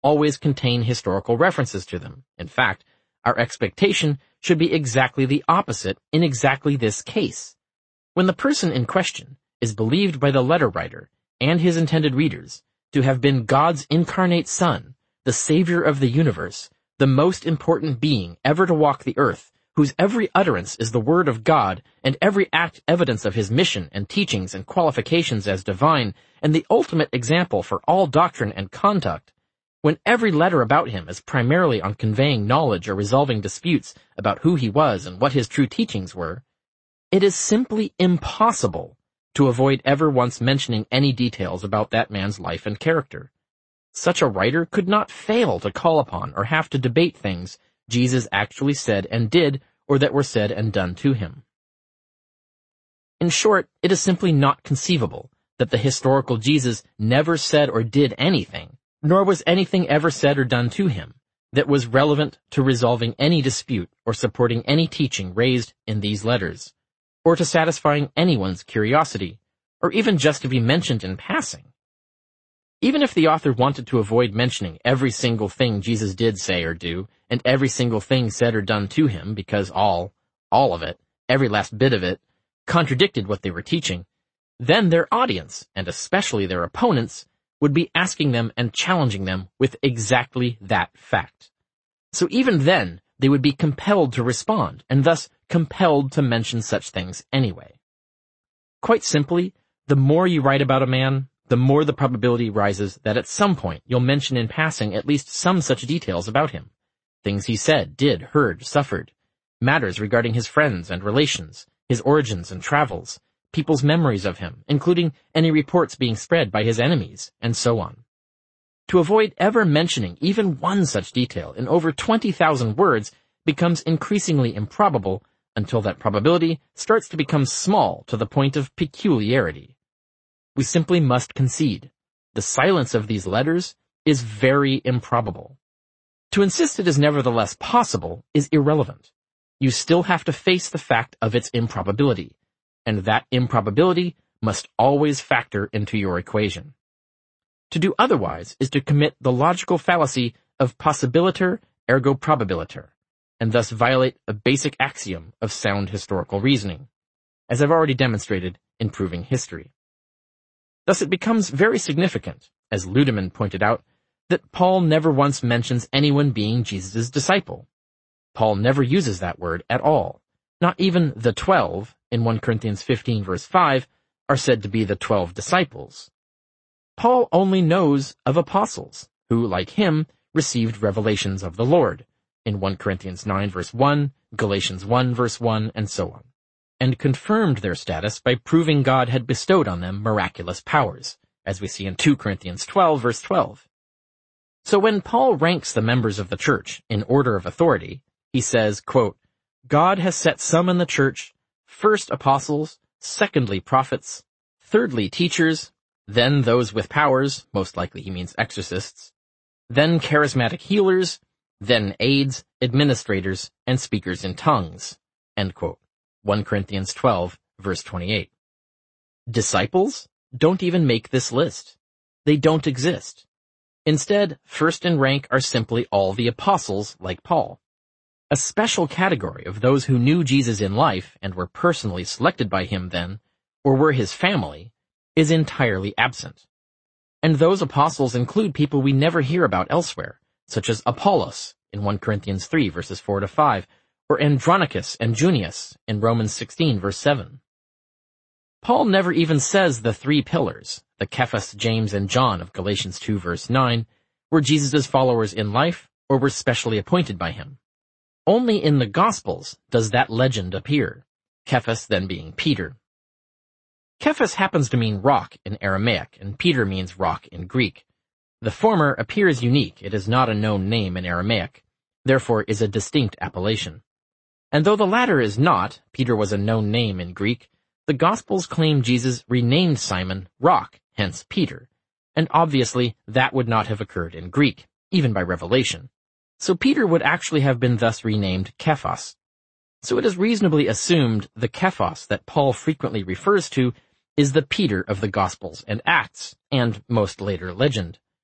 always contain historical references to them. In fact, our expectation should be exactly the opposite in exactly this case. When the person in question is believed by the letter writer and his intended readers to have been God's incarnate Son, the Savior of the universe, the most important being ever to walk the earth, whose every utterance is the word of God, and every act evidence of his mission and teachings and qualifications as divine, and the ultimate example for all doctrine and conduct, when every letter about him is primarily on conveying knowledge or resolving disputes about who he was and what his true teachings were, it is simply impossible to avoid ever once mentioning any details about that man's life and character. Such a writer could not fail to call upon or have to debate things Jesus actually said and did, or that were said and done to him. In short, it is simply not conceivable that the historical Jesus never said or did anything, nor was anything ever said or done to him, that was relevant to resolving any dispute or supporting any teaching raised in these letters, or to satisfying anyone's curiosity, or even just to be mentioned in passing. Even if the author wanted to avoid mentioning every single thing Jesus did say or do, and every single thing said or done to him, because all of it, every last bit of it, contradicted what they were teaching, then their audience, and especially their opponents, would be asking them and challenging them with exactly that fact. So even then, they would be compelled to respond, and thus compelled to mention such things anyway. Quite simply, the more you write about a man, the more the probability rises that at some point you'll mention in passing at least some such details about him. Things he said, did, heard, suffered, matters regarding his friends and relations, his origins and travels, people's memories of him, including any reports being spread by his enemies, and so on. To avoid ever mentioning even one such detail in over 20,000 words becomes increasingly improbable until that probability starts to become small to the point of peculiarity. We simply must concede. The silence of these letters is very improbable. To insist it is nevertheless possible is irrelevant. You still have to face the fact of its improbability, and that improbability must always factor into your equation. To do otherwise is to commit the logical fallacy of possibiliter ergo probabiliter, and thus violate a basic axiom of sound historical reasoning, as I've already demonstrated in proving history. Thus it becomes very significant, as Ludemann pointed out, that Paul never once mentions anyone being Jesus' disciple. Paul never uses that word at all. Not even the 12, in 1 Corinthians 15 verse 5, are said to be the 12 disciples. Paul only knows of apostles, who, like him, received revelations of the Lord, in 1 Corinthians 9 verse 1, Galatians 1 verse 1, and so on, and confirmed their status by proving God had bestowed on them miraculous powers, as we see in 2 Corinthians 12 verse 12. So when Paul ranks the members of the church in order of authority, he says, quote, God has set some in the church, first apostles, secondly prophets, thirdly teachers, then those with powers, most likely he means exorcists, then charismatic healers, then aides, administrators, and speakers in tongues, end quote. 1 Corinthians 12, verse 28. Disciples don't even make this list. They don't exist. Instead, first in rank are simply all the apostles like Paul. A special category of those who knew Jesus in life and were personally selected by him then, or were his family, is entirely absent. And those apostles include people we never hear about elsewhere, such as Apollos in 1 Corinthians 3 verses 4 to 5, or Andronicus and Junius in Romans 16 verse 7. Paul never even says the three pillars, the Cephas, James, and John of Galatians 2 verse 9, were Jesus' followers in life or were specially appointed by him. Only in the Gospels does that legend appear, Cephas then being Peter. Cephas happens to mean rock in Aramaic, and Peter means rock in Greek. The former appears unique. It is not a known name in Aramaic, therefore is a distinct appellation. And though the latter is not, Peter was a known name in Greek, the Gospels claim Jesus renamed Simon Rock, hence Peter, and obviously that would not have occurred in Greek, even by revelation. So Peter would actually have been thus renamed Cephas. So it is reasonably assumed the Cephas that Paul frequently refers to is the Peter of the Gospels and Acts, and most later legend.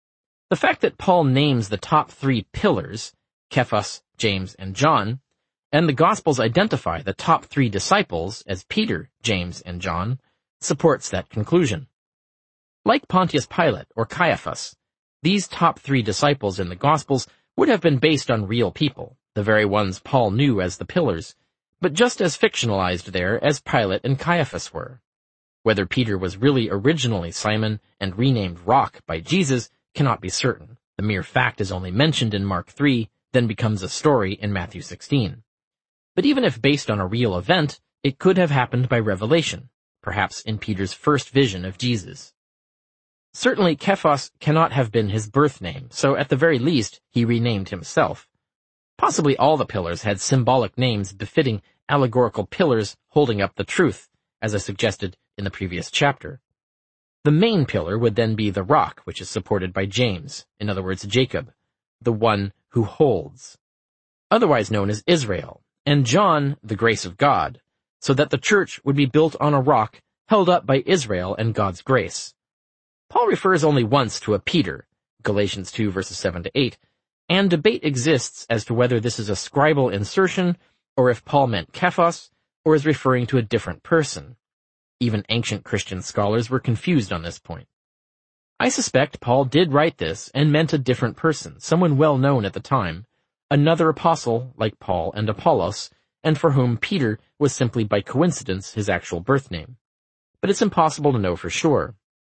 The fact that Paul names the top three pillars, Cephas, James, and John, and the Gospels identify the top three disciples as Peter, James, and John, supports that conclusion. Like Pontius Pilate or Caiaphas, these top three disciples in the Gospels would have been based on real people, the very ones Paul knew as the pillars, but just as fictionalized there as Pilate and Caiaphas were. Whether Peter was really originally Simon and renamed Rock by Jesus cannot be certain. The mere fact is only mentioned in Mark 3, then becomes a story in Matthew 16. But even if based on a real event, it could have happened by revelation, perhaps in Peter's first vision of Jesus. Certainly Cephas cannot have been his birth name, so at the very least he renamed himself. Possibly all the pillars had symbolic names befitting allegorical pillars holding up the truth, as I suggested in the previous chapter. The main pillar would then be the rock, which is supported by James, in other words Jacob, the one who holds, otherwise known as Israel, and John, the grace of God, so that the church would be built on a rock held up by Israel and God's grace. Paul refers only once to a Peter, Galatians 2 verses 7 to 8, and debate exists as to whether this is a scribal insertion or if Paul meant Cephas or is referring to a different person. Even ancient Christian scholars were confused on this point. I suspect Paul did write this and meant a different person, someone well known at the time, another apostle like Paul and Apollos, and for whom Peter was simply by coincidence his actual birth name. But it's impossible to know for sure.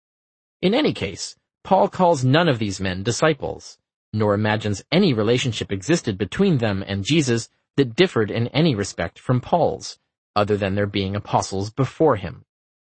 In any case, Paul calls none of these men disciples, nor imagines any relationship existed between them and Jesus that differed in any respect from Paul's, other than their being apostles before him.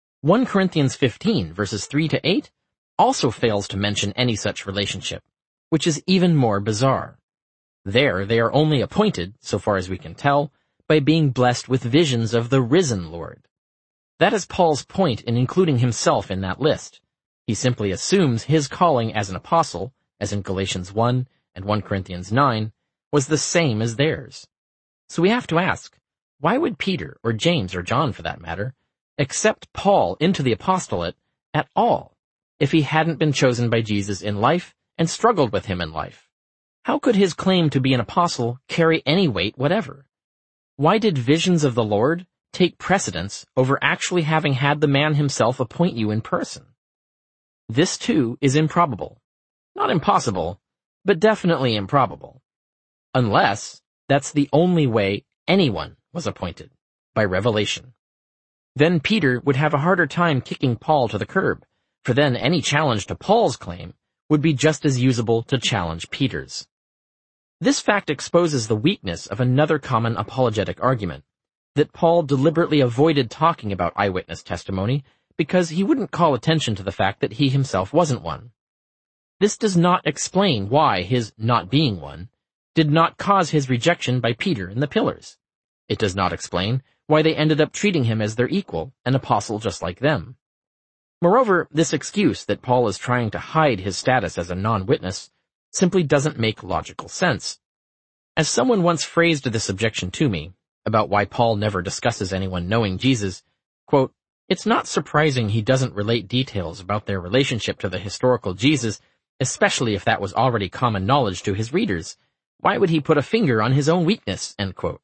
1 Corinthians 15 verses 3 to 8 also fails to mention any such relationship, which is even more bizarre. There they are only appointed, so far as we can tell, by being blessed with visions of the risen Lord. That is Paul's point in including himself in that list. He simply assumes his calling as an apostle, as in Galatians 1 and 1 Corinthians 9, was the same as theirs. So we have to ask, why would Peter, or James, or John for that matter, accept Paul into the apostolate at all, if he hadn't been chosen by Jesus in life and struggled with him in life? How could his claim to be an apostle carry any weight whatever? Why did visions of the Lord take precedence over actually having had the man himself appoint you in person? This too is improbable. Not impossible, but definitely improbable. Unless that's the only way anyone was appointed, by revelation. Then Peter would have a harder time kicking Paul to the curb, for then any challenge to Paul's claim would be just as usable to challenge Peter's. This fact exposes the weakness of another common apologetic argument, that Paul deliberately avoided talking about eyewitness testimony because he wouldn't call attention to the fact that he himself wasn't one. This does not explain why his not being one did not cause his rejection by Peter and the pillars. It does not explain why they ended up treating him as their equal, an apostle just like them. Moreover, this excuse that Paul is trying to hide his status as a non-witness simply doesn't make logical sense. As someone once phrased this objection to me, about why Paul never discusses anyone knowing Jesus, quote, "It's not surprising he doesn't relate details about their relationship to the historical Jesus, especially if that was already common knowledge to his readers. Why would he put a finger on his own weakness?" End quote.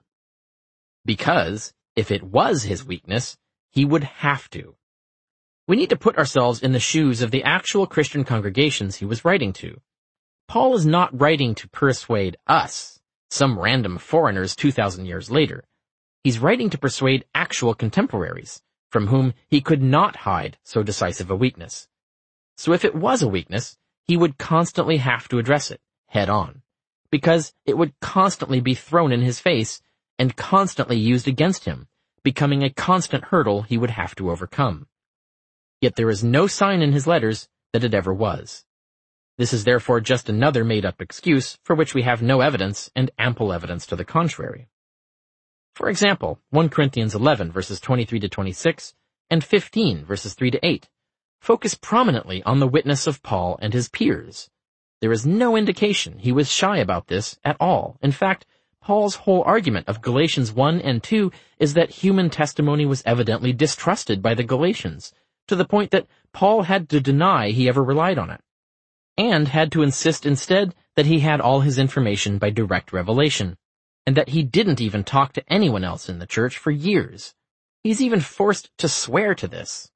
Because, if it was his weakness, he would have to. We need to put ourselves in the shoes of the actual Christian congregations he was writing to. Paul is not writing to persuade us, some random foreigners 2,000 years later. He's writing to persuade actual contemporaries, from whom he could not hide so decisive a weakness. So if it was a weakness, he would constantly have to address it, head on, because it would constantly be thrown in his face and constantly used against him, becoming a constant hurdle he would have to overcome. Yet there is no sign in his letters that it ever was. This is therefore just another made-up excuse for which we have no evidence and ample evidence to the contrary. For example, 1 Corinthians 11 verses 23 to 26 and 15 verses 3 to 8 focus prominently on the witness of Paul and his peers. There is no indication he was shy about this at all. In fact, Paul's whole argument of Galatians 1 and 2 is that human testimony was evidently distrusted by the Galatians, to the point that Paul had to deny he ever relied on it. and had to insist instead that he had all his information by direct revelation, and that he didn't even talk to anyone else in the church for years. He's even forced to swear to this.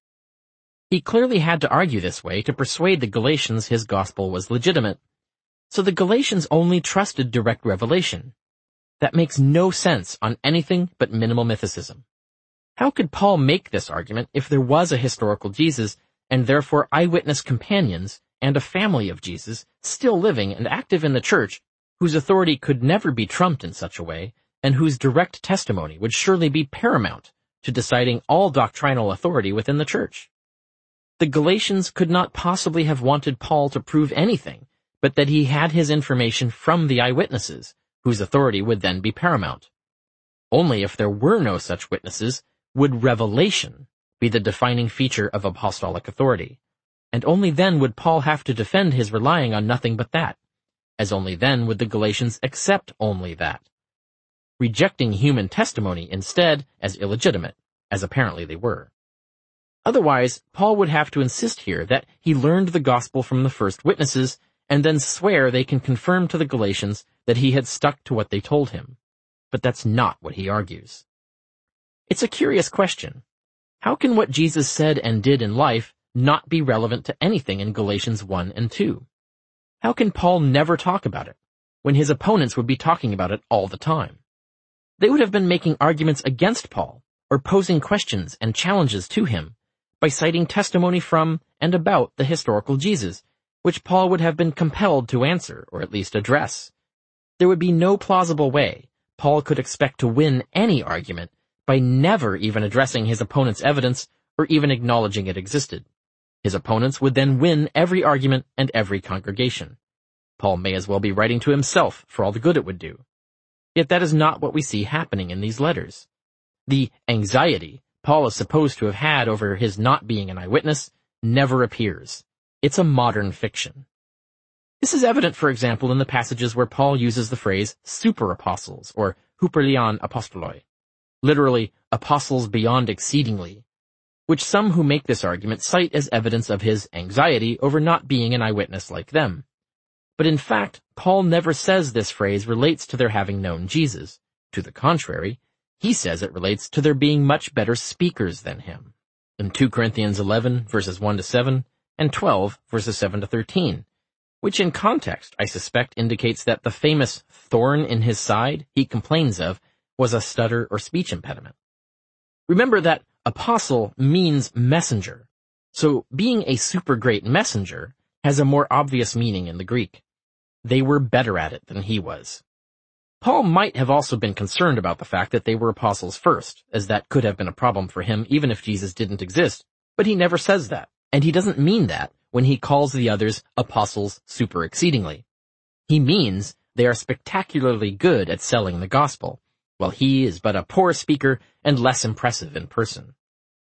He clearly had to argue this way to persuade the Galatians his gospel was legitimate. So the Galatians only trusted direct revelation. That makes no sense on anything but minimal mythicism. How could Paul make this argument if there was a historical Jesus, and therefore eyewitness companions, and a family of Jesus still living and active in the church, whose authority could never be trumped in such a way, and whose direct testimony would surely be paramount to deciding all doctrinal authority within the church? The Galatians could not possibly have wanted Paul to prove anything, but that he had his information from the eyewitnesses, whose authority would then be paramount. Only if there were no such witnesses would revelation be the defining feature of apostolic authority, and only then would Paul have to defend his relying on nothing but that, as only then would the Galatians accept only that, rejecting human testimony instead as illegitimate, as apparently they were. Otherwise, Paul would have to insist here that he learned the gospel from the first witnesses, and then swear they can confirm to the Galatians that he had stuck to what they told him. But that's not what he argues. It's a curious question. How can what Jesus said and did in life not be relevant to anything in Galatians 1 and 2? How can Paul never talk about it, when his opponents would be talking about it all the time? They would have been making arguments against Paul, or posing questions and challenges to him, by citing testimony from and about the historical Jesus, which Paul would have been compelled to answer, or at least address. There would be no plausible way Paul could expect to win any argument by never even addressing his opponent's evidence or even acknowledging it existed. His opponents would then win every argument and every congregation. Paul may as well be writing to himself for all the good it would do. Yet that is not what we see happening in these letters. The anxiety Paul is supposed to have had over his not being an eyewitness never appears. It's a modern fiction. This is evident, for example, in the passages where Paul uses the phrase super-apostles, or hyperleon apostoloi, literally, apostles beyond exceedingly, which some who make this argument cite as evidence of his anxiety over not being an eyewitness like them. But in fact, Paul never says this phrase relates to their having known Jesus. To the contrary, he says it relates to their being much better speakers than him. In 2 Corinthians 11, verses 1-7, and 12, verses 7-13, which in context, I suspect, indicates that the famous thorn in his side he complains of was a stutter or speech impediment. Remember that apostle means messenger, so being a super great messenger has a more obvious meaning in the Greek. They were better at it than he was. Paul might have also been concerned about the fact that they were apostles first, as that could have been a problem for him even if Jesus didn't exist, but he never says that, and he doesn't mean that when he calls the others apostles super exceedingly. He means they are spectacularly good at selling the gospel, while he is but a poor speaker and less impressive in person.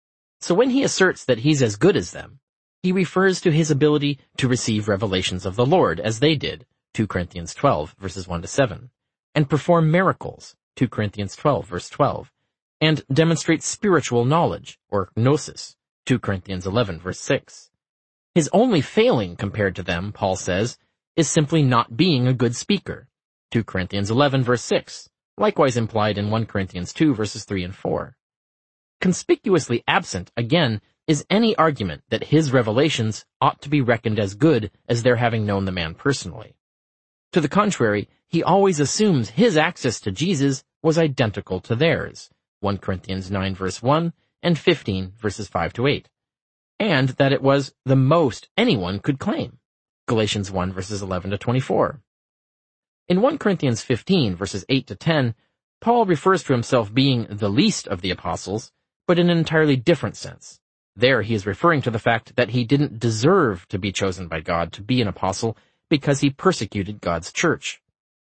So when he asserts that he's as good as them, he refers to his ability to receive revelations of the Lord as they did, 2 Corinthians 12, verses 1-7, and perform miracles, 2 Corinthians 12, verse 12, and demonstrate spiritual knowledge, or gnosis, 2 Corinthians 11, verse 6. His only failing compared to them, Paul says, is simply not being a good speaker, 2 Corinthians 11, verse 6, likewise implied in 1 Corinthians 2, verses 3 and 4. Conspicuously absent, again, is any argument that his revelations ought to be reckoned as good as their having known the man personally. To the contrary, he always assumes his access to Jesus was identical to theirs, 1 Corinthians 9, verse 1, and 15, verses 5-8, and that it was the most anyone could claim, Galatians 1, verses 11-24. In 1 Corinthians 15, verses 8-10, Paul refers to himself being the least of the apostles, but in an entirely different sense. There he is referring to the fact that he didn't deserve to be chosen by God to be an apostle because he persecuted God's church.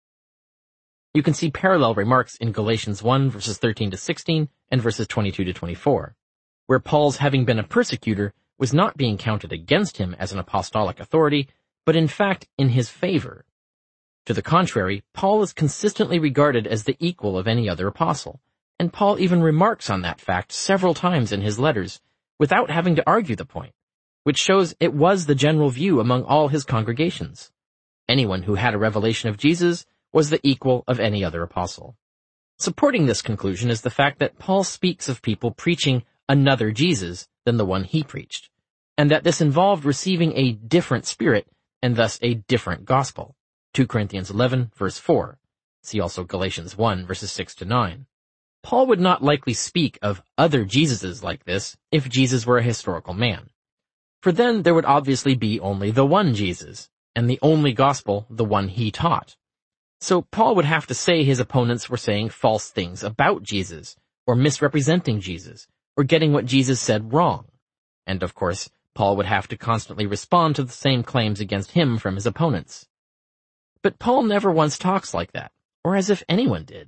You can see parallel remarks in Galatians 1, verses 13-16, and verses 22-24, where Paul's having been a persecutor was not being counted against him as an apostolic authority, but in fact in his favor. To the contrary, Paul is consistently regarded as the equal of any other apostle, and Paul even remarks on that fact several times in his letters, without having to argue the point, which shows it was the general view among all his congregations. Anyone who had a revelation of Jesus was the equal of any other apostle. Supporting this conclusion is the fact that Paul speaks of people preaching another Jesus than the one he preached, and that this involved receiving a different spirit and thus a different gospel. 2 Corinthians 11, verse 4. See also Galatians 1, verses 6 to 9. Paul would not likely speak of other Jesuses like this if Jesus were a historical man. For then there would obviously be only the one Jesus, and the only gospel the one he taught. So Paul would have to say his opponents were saying false things about Jesus, or misrepresenting Jesus, or getting what Jesus said wrong. And of course, Paul would have to constantly respond to the same claims against him from his opponents. But Paul never once talks like that, or as if anyone did.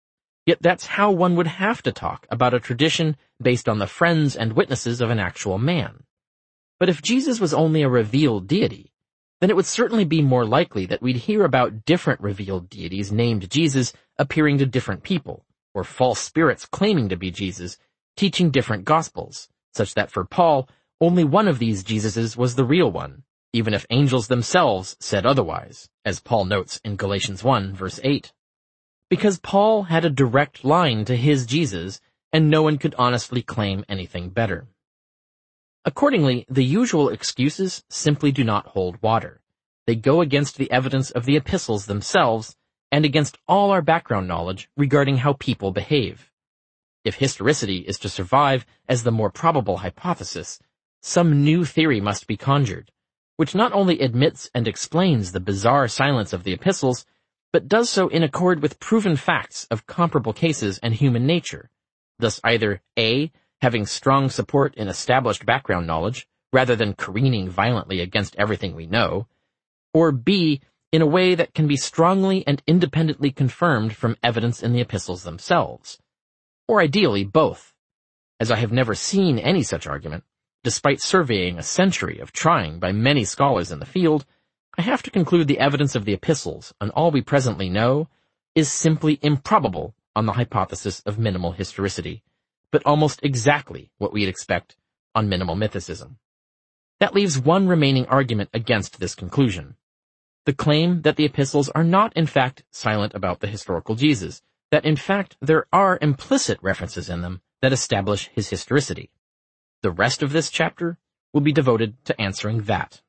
Yet that's how one would have to talk about a tradition based on the friends and witnesses of an actual man. But if Jesus was only a revealed deity, then it would certainly be more likely that we'd hear about different revealed deities named Jesus appearing to different people, or false spirits claiming to be Jesus, teaching different gospels, such that for Paul, only one of these Jesuses was the real one, even if angels themselves said otherwise, as Paul notes in Galatians 1, verse 8. Because Paul had a direct line to his Jesus, and no one could honestly claim anything better. Accordingly, the usual excuses simply do not hold water. They go against the evidence of the epistles themselves, and against all our background knowledge regarding how people behave. If historicity is to survive as the more probable hypothesis, some new theory must be conjured, which not only admits and explains the bizarre silence of the epistles, but does so in accord with proven facts of comparable cases and human nature, thus either A, having strong support in established background knowledge, rather than careening violently against everything we know, or B, in a way that can be strongly and independently confirmed from evidence in the epistles themselves, or ideally both. As I have never seen any such argument, despite surveying a century of trying by many scholars in the field, I have to conclude the evidence of the epistles on all we presently know is simply improbable on the hypothesis of minimal historicity, but almost exactly what we'd expect on minimal mythicism. That leaves one remaining argument against this conclusion: the claim that the epistles are not in fact silent about the historical Jesus, that in fact there are implicit references in them that establish his historicity. The rest of this chapter will be devoted to answering that.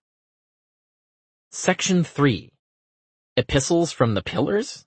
Section 3. Epistles from the Pillars?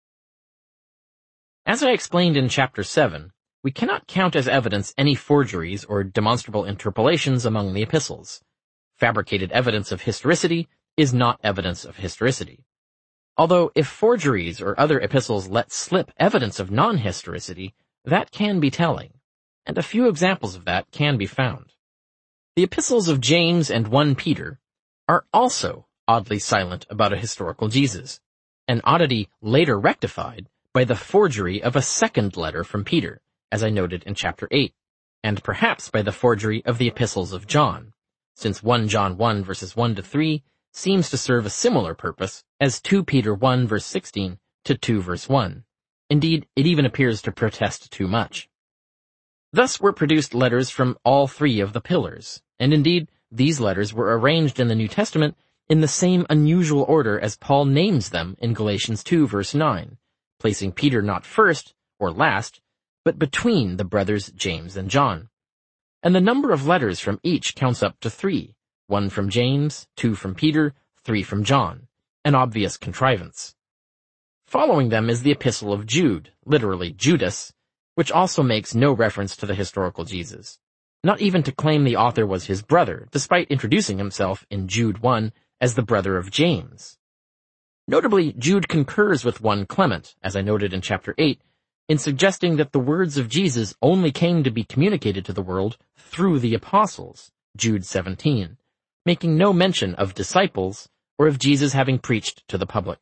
As I explained in Chapter 7, we cannot count as evidence any forgeries or demonstrable interpolations among the epistles. Fabricated evidence of historicity is not evidence of historicity. Although if forgeries or other epistles let slip evidence of non-historicity, that can be telling, and a few examples of that can be found. The epistles of James and 1 Peter are also oddly silent about a historical Jesus, an oddity later rectified by the forgery of a second letter from Peter, as I noted in Chapter 8, and perhaps by the forgery of the epistles of John, since 1 John 1 verses 1 to 3 seems to serve a similar purpose as 2 Peter 1 verse 16 to 2 verse 1. Indeed, it even appears to protest too much. Thus were produced letters from all three of the pillars, and indeed, these letters were arranged in the New Testament in the same unusual order as Paul names them in Galatians 2 verse 9, placing Peter not first or last, but between the brothers James and John. And the number of letters from each counts up to 3, 1 from James, 2 from Peter, 3 from John, an obvious contrivance. Following them is the Epistle of Jude, literally Judas, which also makes no reference to the historical Jesus, not even to claim the author was his brother, despite introducing himself in Jude 1 as the brother of James. Notably, Jude concurs with 1 Clement, as I noted in Chapter 8, in suggesting that the words of Jesus only came to be communicated to the world through the apostles, Jude 17, making no mention of disciples or of Jesus having preached to the public.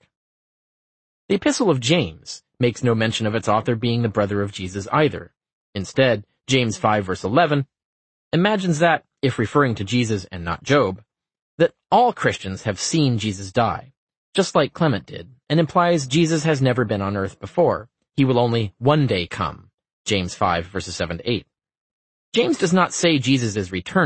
The Epistle of James makes no mention of its author being the brother of Jesus either. Instead, James 5 verse 11 imagines that, if referring to Jesus and not Job, that all Christians have seen Jesus die, just like Clement did, and implies Jesus has never been on earth before. He will only one day come, James 5 verses 7 to 8. James does not say Jesus is returning,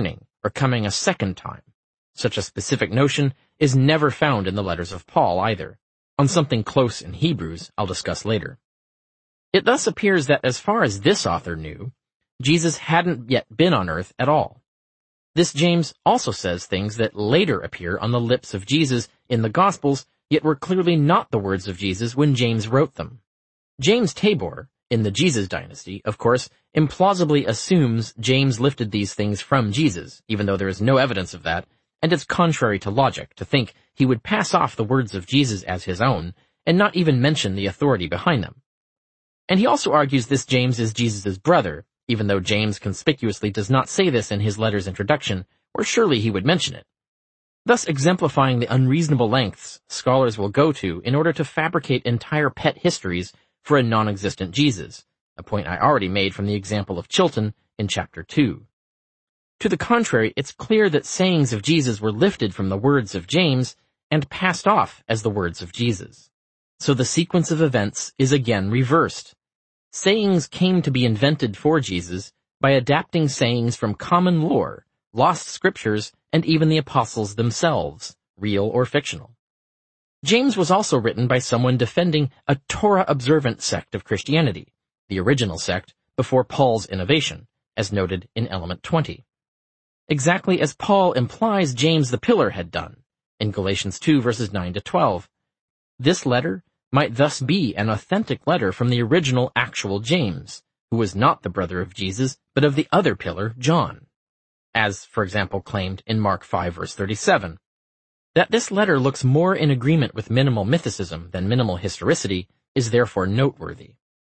or coming a second time. Such a specific notion is never found in the letters of Paul either, on something close in Hebrews I'll discuss later. It thus appears that as far as this author knew, Jesus hadn't yet been on earth at all. This James also says things that later appear on the lips of Jesus in the Gospels, yet were clearly not the words of Jesus when James wrote them. James Tabor, in the Jesus dynasty, of course, implausibly assumes James lifted these things from Jesus, even though there is no evidence of that, and it's contrary to logic to think he would pass off the words of Jesus as his own and not even mention the authority behind them. And he also argues this James is Jesus' brother, even though James conspicuously does not say this in his letter's introduction, or surely he would mention it. Thus exemplifying the unreasonable lengths scholars will go to in order to fabricate entire pet histories for a non-existent Jesus, a point I already made from the example of Chilton in chapter 2. To the contrary, it's clear that sayings of Jesus were lifted from the words of James and passed off as the words of Jesus. So the sequence of events is again reversed. Sayings came to be invented for Jesus by adapting sayings from common lore, lost scriptures, and even the apostles themselves, real or fictional. James was also written by someone defending a Torah-observant sect of Christianity, the original sect before Paul's innovation, as noted in Element 20. Exactly as Paul implies James the Pillar had done, in Galatians 2 verses 9 to 12. This letter might thus be an authentic letter from the original actual James, who was not the brother of Jesus, but of the other pillar, John, as, for example, claimed in Mark 5 verse 37. That this letter looks more in agreement with minimal mythicism than minimal historicity is therefore noteworthy.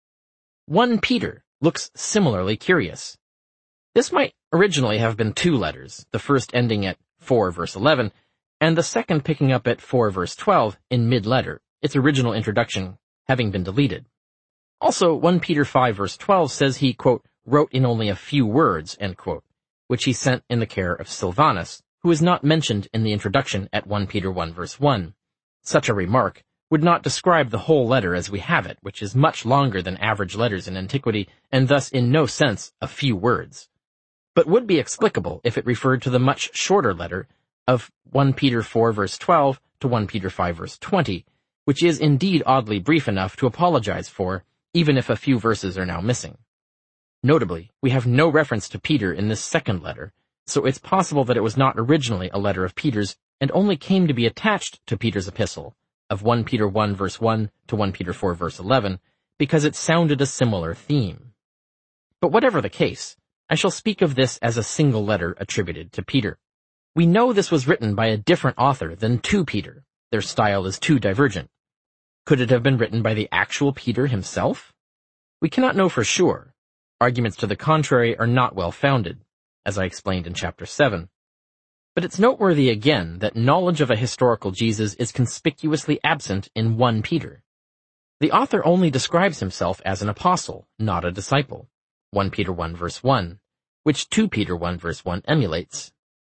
1 Peter looks similarly curious. This might originally have been two letters, the first ending at 4 verse 11, and the second picking up at 4 verse 12 in mid-letter, its original introduction having been deleted. Also, 1 Peter 5 verse 12 says he, quote, wrote in only a few words, end quote, which he sent in the care of Silvanus, who is not mentioned in the introduction at 1 Peter 1 verse 1. Such a remark would not describe the whole letter as we have it, which is much longer than average letters in antiquity, and thus in no sense a few words, but would be explicable if it referred to the much shorter letter of 1 Peter 4 verse 12 to 1 Peter 5 verse 20, which is indeed oddly brief enough to apologize for, even if a few verses are now missing. Notably, we have no reference to Peter in this second letter, so it's possible that it was not originally a letter of Peter's and only came to be attached to Peter's epistle of 1 Peter 1 verse 1 to 1 Peter 4 verse 11 because it sounded a similar theme. But whatever the case, I shall speak of this as a single letter attributed to Peter. We know this was written by a different author than to Peter. Their style is too divergent. Could it have been written by the actual Peter himself? We cannot know for sure. Arguments to the contrary are not well founded, as I explained in chapter 7. But it's noteworthy again that knowledge of a historical Jesus is conspicuously absent in 1 Peter. The author only describes himself as an apostle, not a disciple, 1 Peter 1 verse 1, which 2 Peter 1 verse 1 emulates.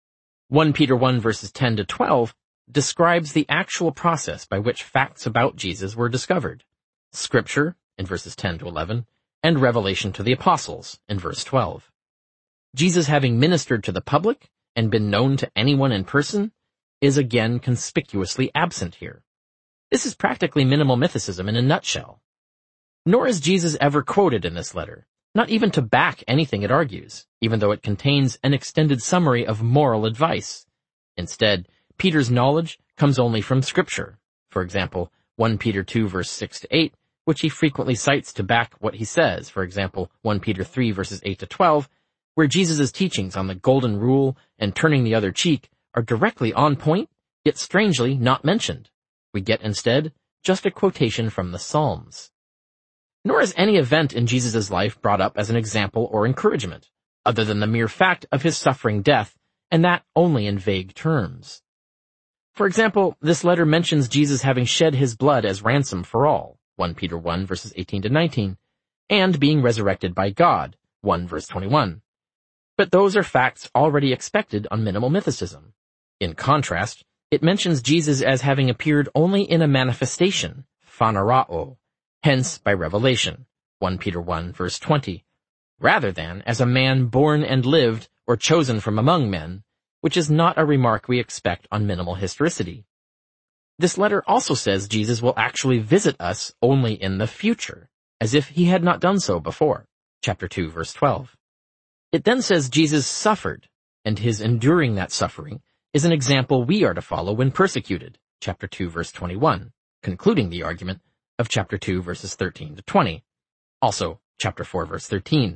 1 Peter 1 verses 10 to 12 describes the actual process by which facts about Jesus were discovered. Scripture, in verses 10 to 11, and revelation to the apostles, in verse 12. Jesus having ministered to the public and been known to anyone in person is again conspicuously absent here. This is practically minimal mythicism in a nutshell. Nor is Jesus ever quoted in this letter, not even to back anything it argues, even though it contains an extended summary of moral advice. Instead, Peter's knowledge comes only from Scripture. For example, 1 Peter 2 verse 6 to 8, which he frequently cites to back what he says. For example, 1 Peter 3 verses 8 to 12, where Jesus' teachings on the golden rule and turning the other cheek are directly on point, yet strangely not mentioned. We get instead just a quotation from the Psalms. Nor is any event in Jesus' life brought up as an example or encouragement, other than the mere fact of his suffering death, and that only in vague terms. For example, this letter mentions Jesus having shed his blood as ransom for all, 1 Peter 1 verses 18 to 19, and being resurrected by God, 1 verse 21. But those are facts already expected on minimal mythicism. In contrast, it mentions Jesus as having appeared only in a manifestation, phanerao, hence by revelation, 1 Peter 1 verse 20, rather than as a man born and lived or chosen from among men, which is not a remark we expect on minimal historicity. This letter also says Jesus will actually visit us only in the future, as if he had not done so before. Chapter 2, verse 12. It then says Jesus suffered, and his enduring that suffering is an example we are to follow when persecuted. Chapter 2, verse 21, concluding the argument of chapter 2, verses 13 to 20. Also, chapter 4, verse 13.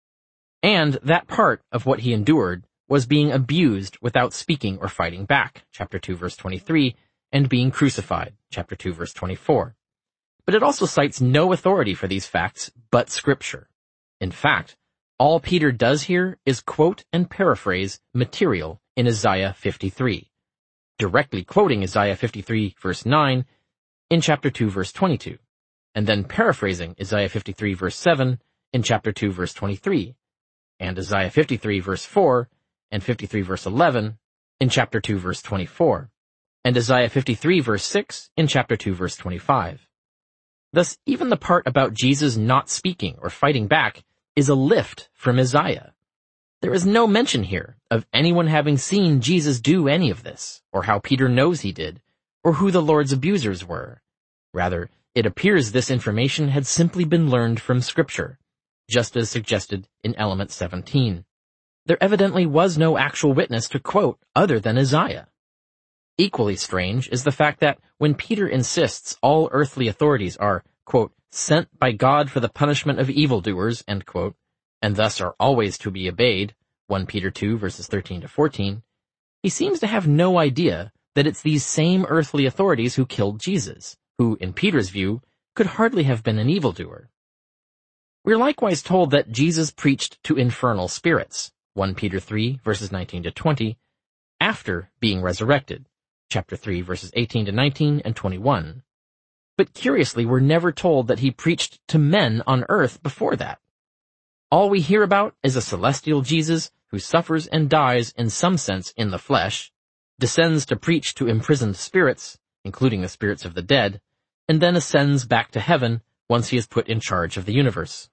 And that part of what he endured was being abused without speaking or fighting back. Chapter 2, verse 23, and being crucified. Chapter 2, verse 24. But it also cites no authority for these facts but Scripture. In fact, all Peter does here is quote and paraphrase material in Isaiah 53, directly quoting Isaiah 53, verse 9, in chapter 2, verse 22, and then paraphrasing Isaiah 53, verse 7, in chapter 2, verse 23, and Isaiah 53, verse 4, and 53, verse 11, in chapter 2, verse 24, and Isaiah 53, verse 6, in chapter 2, verse 25. Thus, even the part about Jesus not speaking or fighting back is a lift from Isaiah. There is no mention here of anyone having seen Jesus do any of this, or how Peter knows he did, or who the Lord's abusers were. Rather, it appears this information had simply been learned from Scripture, just as suggested in element 17. There evidently was no actual witness to quote other than Isaiah. Equally strange is the fact that when Peter insists all earthly authorities are, quote, sent by God for the punishment of evildoers, end quote, and thus are always to be obeyed, 1 Peter 2, verses 13 to 14, he seems to have no idea that it's these same earthly authorities who killed Jesus, who, in Peter's view, could hardly have been an evildoer. We're likewise told that Jesus preached to infernal spirits, 1 Peter 3, verses 19 to 20, after being resurrected, chapter 3, verses 18 to 19 and 21. But curiously, we're never told that he preached to men on earth before that. All we hear about is a celestial Jesus who suffers and dies in some sense in the flesh, descends to preach to imprisoned spirits, including the spirits of the dead, and then ascends back to heaven once he is put in charge of the universe.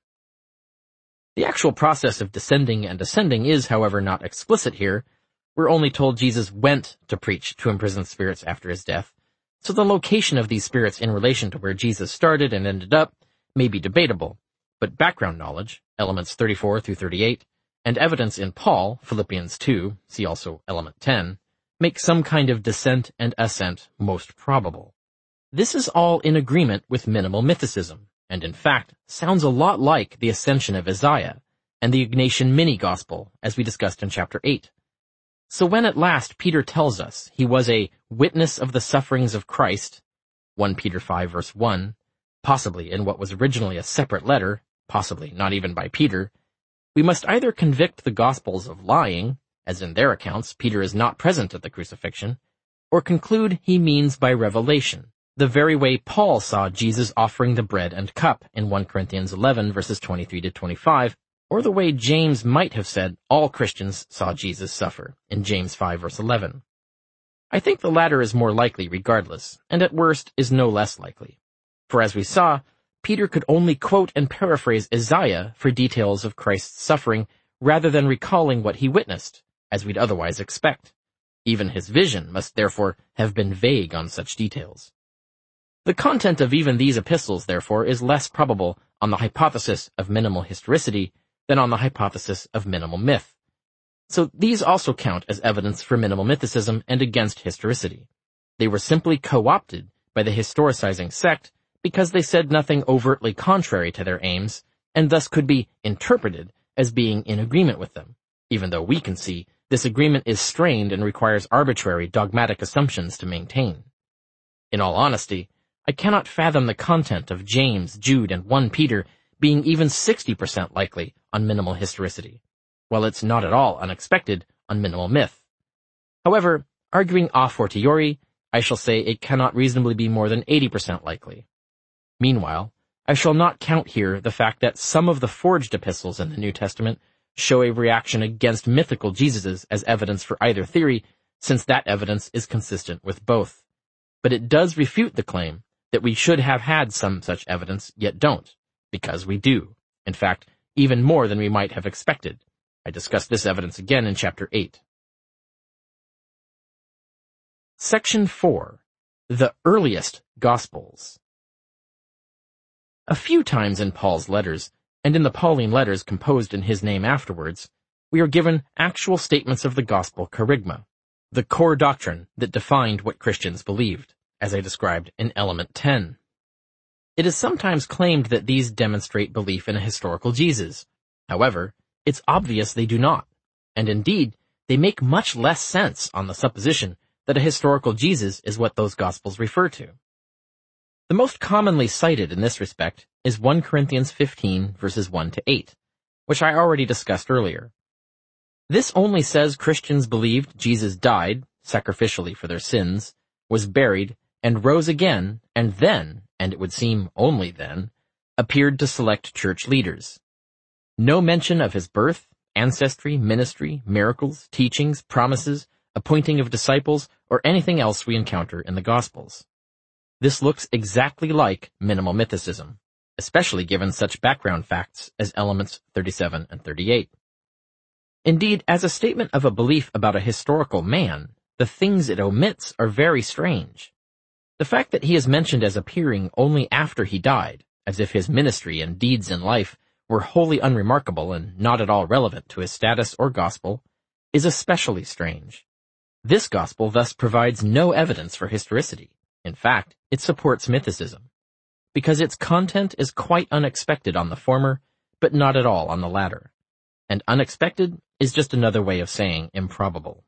The actual process of descending and ascending is, however, not explicit here. We're only told Jesus went to preach to imprisoned spirits after his death, so the location of these spirits in relation to where Jesus started and ended up may be debatable, but background knowledge, elements 34 through 38, and evidence in Paul, Philippians 2, see also element 10, make some kind of descent and ascent most probable. This is all in agreement with minimal mythicism, and in fact sounds a lot like the ascension of Isaiah and the Ignatian mini-gospel, as we discussed in chapter 8. So when at last Peter tells us he was a witness of the sufferings of Christ, 1 Peter 5 verse 1, possibly in what was originally a separate letter, possibly not even by Peter, we must either convict the Gospels of lying, as in their accounts Peter is not present at the crucifixion, or conclude he means by revelation, the very way Paul saw Jesus offering the bread and cup in 1 Corinthians 11 verses 23 to 25, or the way James might have said all Christians saw Jesus suffer in James 5 verse 11. I think the latter is more likely regardless, and at worst is no less likely. For as we saw, Peter could only quote and paraphrase Isaiah for details of Christ's suffering rather than recalling what he witnessed, as we'd otherwise expect. Even his vision must therefore have been vague on such details. The content of even these epistles, therefore, is less probable on the hypothesis of minimal historicity than on the hypothesis of minimal myth. So these also count as evidence for minimal mythicism and against historicity. They were simply co-opted by the historicizing sect because they said nothing overtly contrary to their aims, and thus could be interpreted as being in agreement with them, even though we can see this agreement is strained and requires arbitrary dogmatic assumptions to maintain. In all honesty, I cannot fathom the content of James, Jude, and 1 Peter being even 60% likely on minimal historicity, while it's not at all unexpected on minimal myth. However, arguing a fortiori, I shall say it cannot reasonably be more than 80% likely. Meanwhile, I shall not count here the fact that some of the forged epistles in the New Testament show a reaction against mythical Jesuses as evidence for either theory, since that evidence is consistent with both. But it does refute the claim that we should have had some such evidence, yet don't, because we do. In fact, even more than we might have expected. I discuss this evidence again in chapter 8. Section 4. The earliest Gospels. A few times in Paul's letters, and in the Pauline letters composed in his name afterwards, we are given actual statements of the gospel kerygma, the core doctrine that defined what Christians believed, as I described in element 10. It is sometimes claimed that these demonstrate belief in a historical Jesus. However, it's obvious they do not, and indeed, they make much less sense on the supposition that a historical Jesus is what those Gospels refer to. The most commonly cited in this respect is 1 Corinthians 15 verses 1 to 8, which I already discussed earlier. This only says Christians believed Jesus died, sacrificially for their sins, was buried, and rose again, and then, and it would seem only then, appeared to select church leaders. No mention of his birth, ancestry, ministry, miracles, teachings, promises, appointing of disciples, or anything else we encounter in the Gospels. This looks exactly like minimal mythicism, especially given such background facts as elements 37 and 38. Indeed, as a statement of a belief about a historical man, the things it omits are very strange. The fact that he is mentioned as appearing only after he died, as if his ministry and deeds in life were wholly unremarkable and not at all relevant to his status or gospel, is especially strange. This gospel thus provides no evidence for historicity. In fact, it supports mythicism, because its content is quite unexpected on the former, but not at all on the latter. And unexpected is just another way of saying improbable.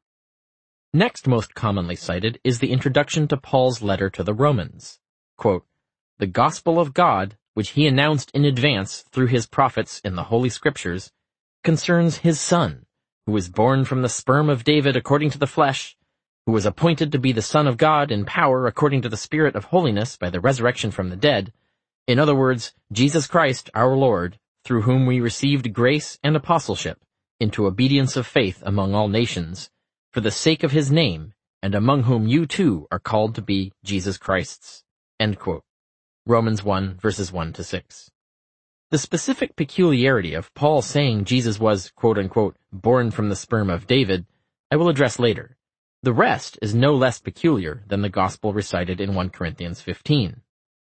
Next most commonly cited is the introduction to Paul's letter to the Romans. Quote, "The gospel of God, which he announced in advance through his prophets in the Holy Scriptures, concerns his Son, who was born from the sperm of David according to the flesh, who was appointed to be the Son of God in power according to the Spirit of holiness by the resurrection from the dead, in other words, Jesus Christ our Lord, through whom we received grace and apostleship, into obedience of faith among all nations, for the sake of his name, and among whom you too are called to be Jesus Christ's." End quote. Romans 1 verses 1 to 6. The specific peculiarity of Paul saying Jesus was, quote-unquote, born from the sperm of David, I will address later. The rest is no less peculiar than the gospel recited in 1 Corinthians 15.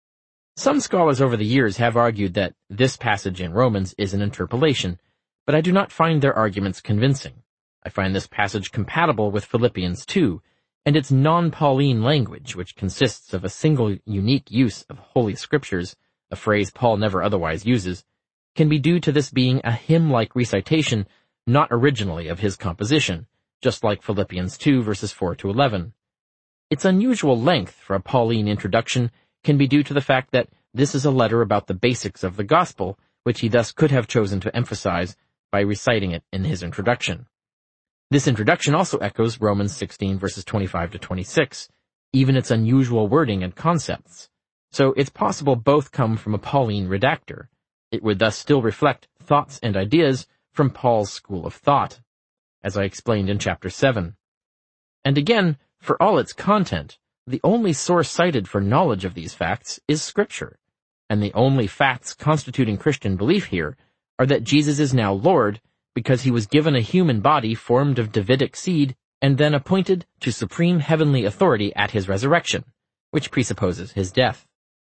Some scholars over the years have argued that this passage in Romans is an interpolation, but I do not find their arguments convincing. I find this passage compatible with Philippians 2, and its non-Pauline language, which consists of a single unique use of Holy Scriptures, a phrase Paul never otherwise uses, can be due to this being a hymn-like recitation, not originally of his composition, just like Philippians 2 verses 4 to 11. Its unusual length for a Pauline introduction can be due to the fact that this is a letter about the basics of the gospel, which he thus could have chosen to emphasize by reciting it in his introduction. This introduction also echoes Romans 16 verses 25 to 26, even its unusual wording and concepts. So it's possible both come from a Pauline redactor. It would thus still reflect thoughts and ideas from Paul's school of thought, as I explained in chapter 7. And again, for all its content, the only source cited for knowledge of these facts is Scripture, and the only facts constituting Christian belief here are that Jesus is now Lord because he was given a human body formed of Davidic seed and then appointed to supreme heavenly authority at his resurrection, which presupposes his death.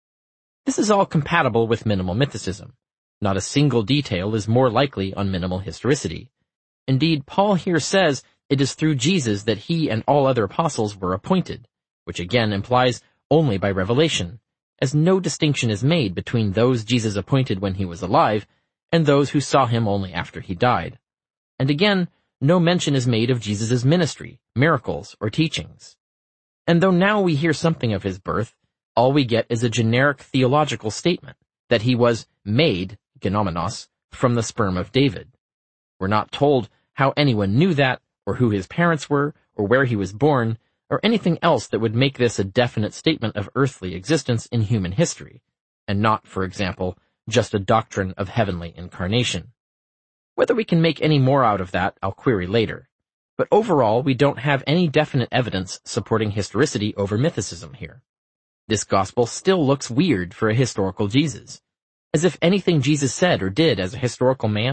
This is all compatible with minimal mythicism. Not a single detail is more likely on minimal historicity. Indeed, Paul here says it is through Jesus that he and all other apostles were appointed, which again implies only by revelation, as no distinction is made between those Jesus appointed when he was alive and those who saw him only after he died. And again, no mention is made of Jesus' ministry, miracles, or teachings. And though now we hear something of his birth, all we get is a generic theological statement that he was made, genomenos, from the sperm of David. We're not told how anyone knew that, or who his parents were, or where he was born, or anything else that would make this a definite statement of earthly existence in human history, and not, for example, just a doctrine of heavenly incarnation. Whether we can make any more out of that, I'll query later. But overall, we don't have any definite evidence supporting historicity over mythicism here. This gospel still looks weird for a historical Jesus, as if anything Jesus said or did as a historical man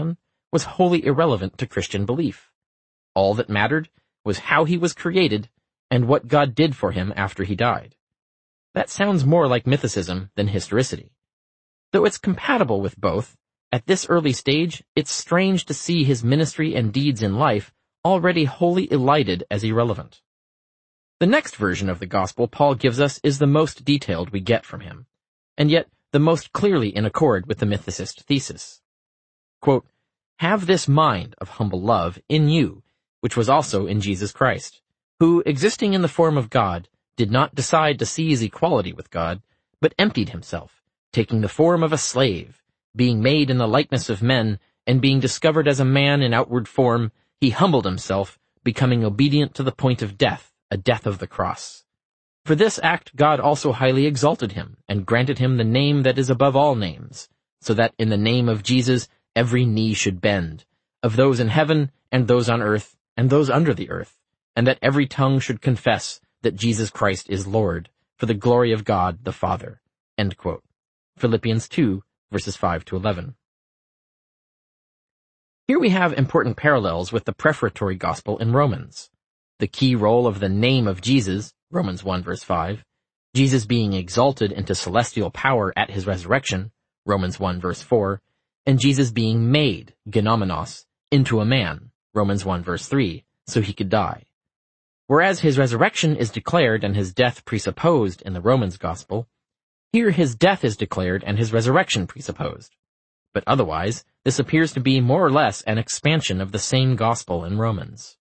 was wholly irrelevant to Christian belief. All that mattered was how he was created and what God did for him after he died. That sounds more like mythicism than historicity. Though it's compatible with both, at this early stage, it's strange to see his ministry and deeds in life already wholly elided as irrelevant. The next version of the gospel Paul gives us is the most detailed we get from him, and yet the most clearly in accord with the mythicist thesis. Quote, "Have this mind of humble love in you, which was also in Jesus Christ, who, existing in the form of God, did not decide to seize equality with God, but emptied himself, taking the form of a slave, being made in the likeness of men, and being discovered as a man in outward form, he humbled himself, becoming obedient to the point of death, a death of the cross. For this act God also highly exalted him, and granted him the name that is above all names, so that in the name of Jesus every knee should bend, of those in heaven, and those on earth, and those under the earth, and that every tongue should confess that Jesus Christ is Lord, for the glory of God the Father." End quote. Philippians 2, verses 5 to 11. Here we have important parallels with the prefatory gospel in Romans. The key role of the name of Jesus, Romans 1 verse 5, Jesus being exalted into celestial power at his resurrection, Romans 1 verse 4, and Jesus being made, genomenos, into a man, Romans 1 verse 3, so he could die. Whereas his resurrection is declared and his death presupposed in the Romans gospel, here his death is declared and his resurrection presupposed. But otherwise, this appears to be more or less an expansion of the same gospel in Romans.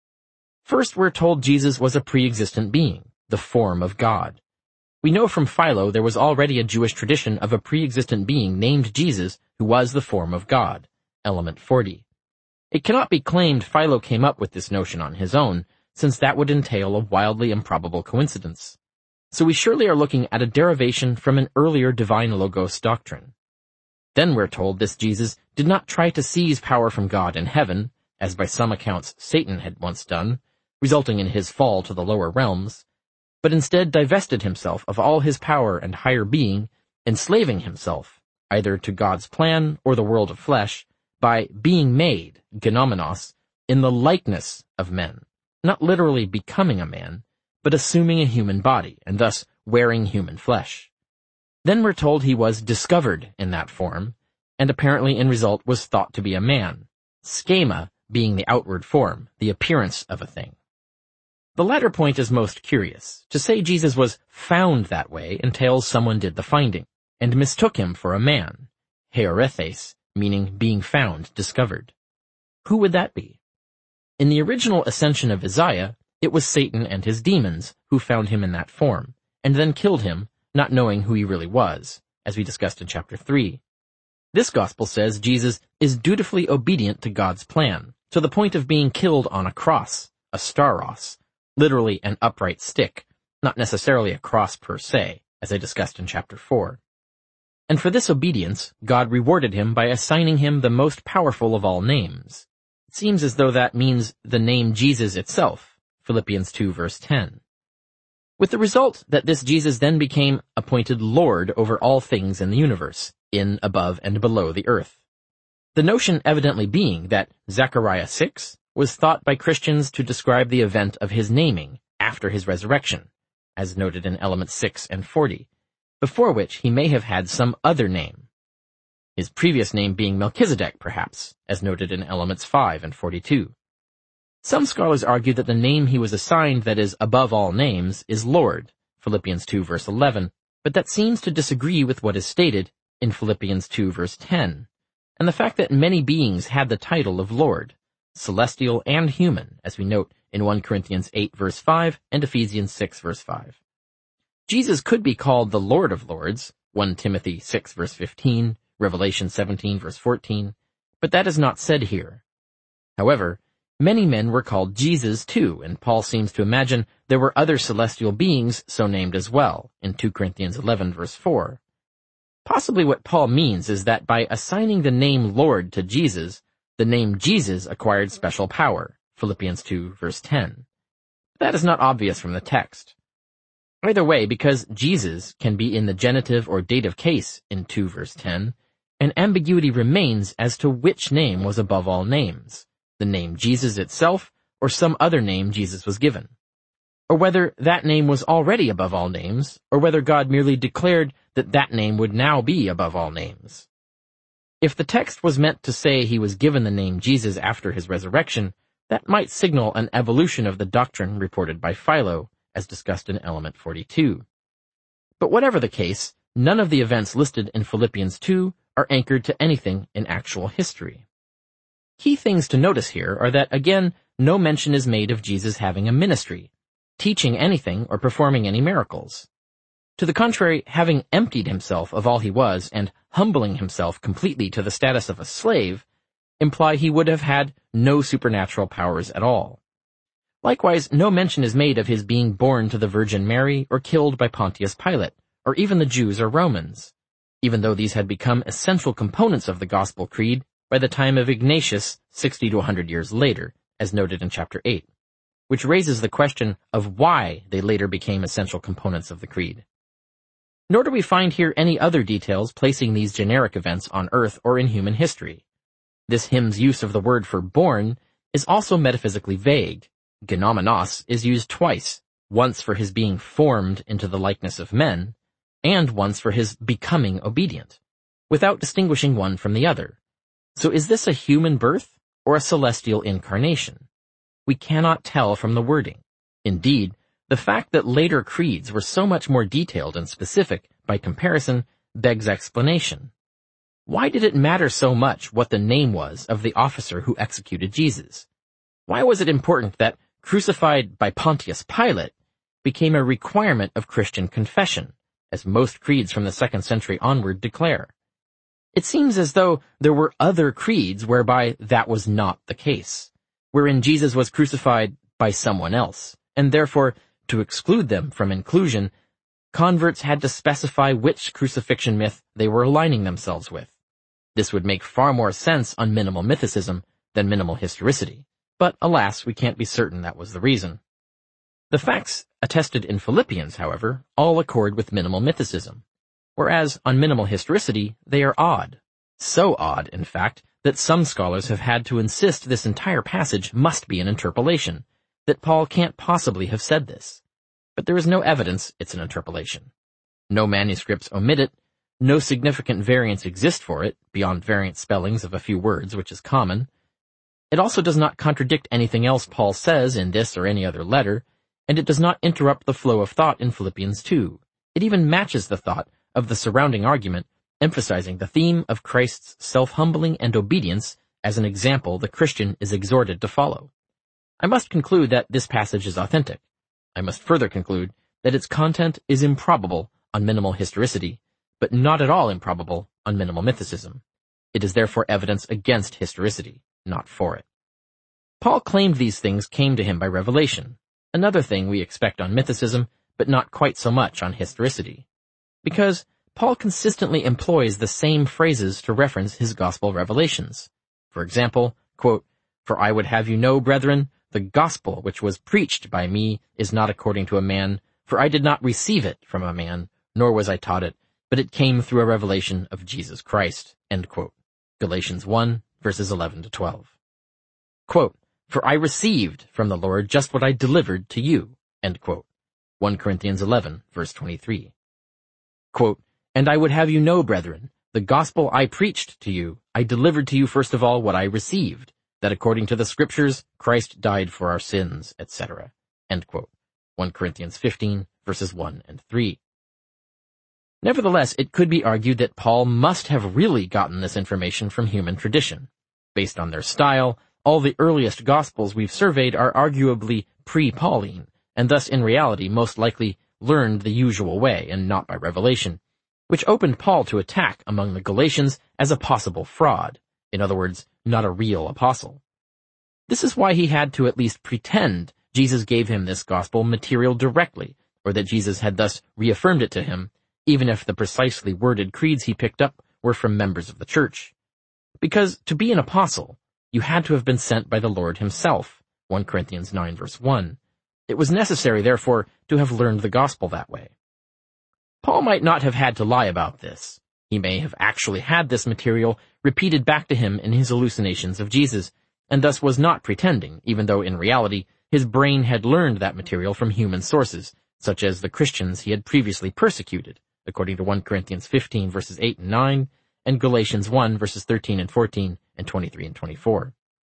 First, we're told Jesus was a pre-existent being, the form of God. We know from Philo there was already a Jewish tradition of a pre-existent being named Jesus who was the form of God, element 40. It cannot be claimed Philo came up with this notion on his own, since that would entail a wildly improbable coincidence. So we surely are looking at a derivation from an earlier divine logos doctrine. Then we're told this Jesus did not try to seize power from God in heaven, as by some accounts Satan had once done, resulting in his fall to the lower realms, but instead divested himself of all his power and higher being, enslaving himself, either to God's plan or the world of flesh, by being made, genomenos, in the likeness of men, not literally becoming a man, but assuming a human body, and thus wearing human flesh. Then we're told he was discovered in that form, and apparently in result was thought to be a man, schema being the outward form, the appearance of a thing. The latter point is most curious. To say Jesus was found that way entails someone did the finding, and mistook him for a man, heorethes, meaning being found, discovered. Who would that be? In the original ascension of Isaiah, it was Satan and his demons who found him in that form, and then killed him, not knowing who he really was, as we discussed in chapter 3. This gospel says Jesus is dutifully obedient to God's plan, to the point of being killed on a cross, a staros, literally an upright stick, not necessarily a cross per se, as I discussed in chapter 4. And for this obedience, God rewarded him by assigning him the most powerful of all names. It seems as though that means the name Jesus itself, Philippians 2 verse 10. With the result that this Jesus then became appointed Lord over all things in the universe, in, above, and below the earth. The notion evidently being that Zechariah 6 was thought by Christians to describe the event of his naming after his resurrection, as noted in elements 6 and 40, before which he may have had some other name. His previous name being Melchizedek, perhaps, as noted in elements 5 and 42. Some scholars argue that the name he was assigned that is above all names is Lord, Philippians 2 verse 11, but that seems to disagree with what is stated in Philippians 2 verse 10, and the fact that many beings had the title of Lord, celestial and human, as we note in 1 Corinthians 8 verse 5 and Ephesians 6 verse 5. Jesus could be called the Lord of Lords, 1 Timothy 6 verse 15, Revelation 17 verse 14, but that is not said here. However, many men were called Jesus too, and Paul seems to imagine there were other celestial beings so named as well, in 2 Corinthians 11 verse 4. Possibly what Paul means is that by assigning the name Lord to Jesus, the name Jesus acquired special power, Philippians 2 verse 10. That is not obvious from the text. Either way, because Jesus can be in the genitive or dative case in 2 verse 10, an ambiguity remains as to which name was above all names, the name Jesus itself or some other name Jesus was given, or whether that name was already above all names, or whether God merely declared that that name would now be above all names. If the text was meant to say he was given the name Jesus after his resurrection, that might signal an evolution of the doctrine reported by Philo, as discussed in Element 42. But whatever the case, none of the events listed in Philippians 2 are anchored to anything in actual history. Key things to notice here are that, again, no mention is made of Jesus having a ministry, teaching anything or performing any miracles. To the contrary, having emptied himself of all he was and humbling himself completely to the status of a slave imply he would have had no supernatural powers at all. Likewise, no mention is made of his being born to the Virgin Mary or killed by Pontius Pilate, or even the Jews or Romans, even though these had become essential components of the Gospel Creed by the time of Ignatius 60 to 100 years later, as noted in chapter 8, which raises the question of why they later became essential components of the Creed. Nor do we find here any other details placing these generic events on earth or in human history. This hymn's use of the word for born is also metaphysically vague. Genomenos is used twice, once for his being formed into the likeness of men, and once for his becoming obedient, without distinguishing one from the other. So is this a human birth or a celestial incarnation? We cannot tell from the wording. Indeed, the fact that later creeds were so much more detailed and specific by comparison begs explanation. Why did it matter so much what the name was of the officer who executed Jesus? Why was it important that crucified by Pontius Pilate became a requirement of Christian confession, as most creeds from the 2nd century onward declare? It seems as though there were other creeds whereby that was not the case, wherein Jesus was crucified by someone else, and therefore, to exclude them from inclusion, converts had to specify which crucifixion myth they were aligning themselves with. This would make far more sense on minimal mythicism than minimal historicity, but alas, we can't be certain that was the reason. The facts attested in Philippians, however, all accord with minimal mythicism, whereas on minimal historicity they are odd. So odd, in fact, that some scholars have had to insist this entire passage must be an interpolation, that Paul can't possibly have said this. But there is no evidence it's an interpolation. No manuscripts omit it, no significant variants exist for it, beyond variant spellings of a few words, which is common. It also does not contradict anything else Paul says in this or any other letter, and it does not interrupt the flow of thought in Philippians 2. It even matches the thought of the surrounding argument, emphasizing the theme of Christ's self-humbling and obedience as an example the Christian is exhorted to follow. I must conclude that this passage is authentic. I must further conclude that its content is improbable on minimal historicity, but not at all improbable on minimal mythicism. It is therefore evidence against historicity, not for it. Paul claimed these things came to him by revelation, another thing we expect on mythicism, but not quite so much on historicity. Because Paul consistently employs the same phrases to reference his gospel revelations. For example, quote, "For I would have you know, brethren, the gospel which was preached by me is not according to a man, for I did not receive it from a man, nor was I taught it, but it came through a revelation of Jesus Christ." End quote. Galatians 1, verses 11 to 12. Quote, "For I received from the Lord just what I delivered to you." End quote. 1 Corinthians 11, verse 23. Quote, "And I would have you know, brethren, the gospel I preached to you, I delivered to you first of all what I received, that according to the scriptures, Christ died for our sins, etc." End quote. 1 Corinthians 15, verses 1 and 3. Nevertheless, it could be argued that Paul must have really gotten this information from human tradition. Based on their style, all the earliest Gospels we've surveyed are arguably pre-Pauline, and thus in reality most likely learned the usual way and not by revelation, which opened Paul to attack among the Galatians as a possible fraud, in other words, not a real apostle. This is why he had to at least pretend Jesus gave him this gospel material directly, or that Jesus had thus reaffirmed it to him, even if the precisely worded creeds he picked up were from members of the church. Because to be an apostle, you had to have been sent by the Lord himself, 1 Corinthians 9 verse 1. It was necessary, therefore, to have learned the gospel that way. Paul might not have had to lie about this. He may have actually had this material repeated back to him in his hallucinations of Jesus, and thus was not pretending, even though in reality his brain had learned that material from human sources, such as the Christians he had previously persecuted, according to 1 Corinthians 15 verses 8 and 9, and Galatians 1 verses 13 and 14, and 23 and 24.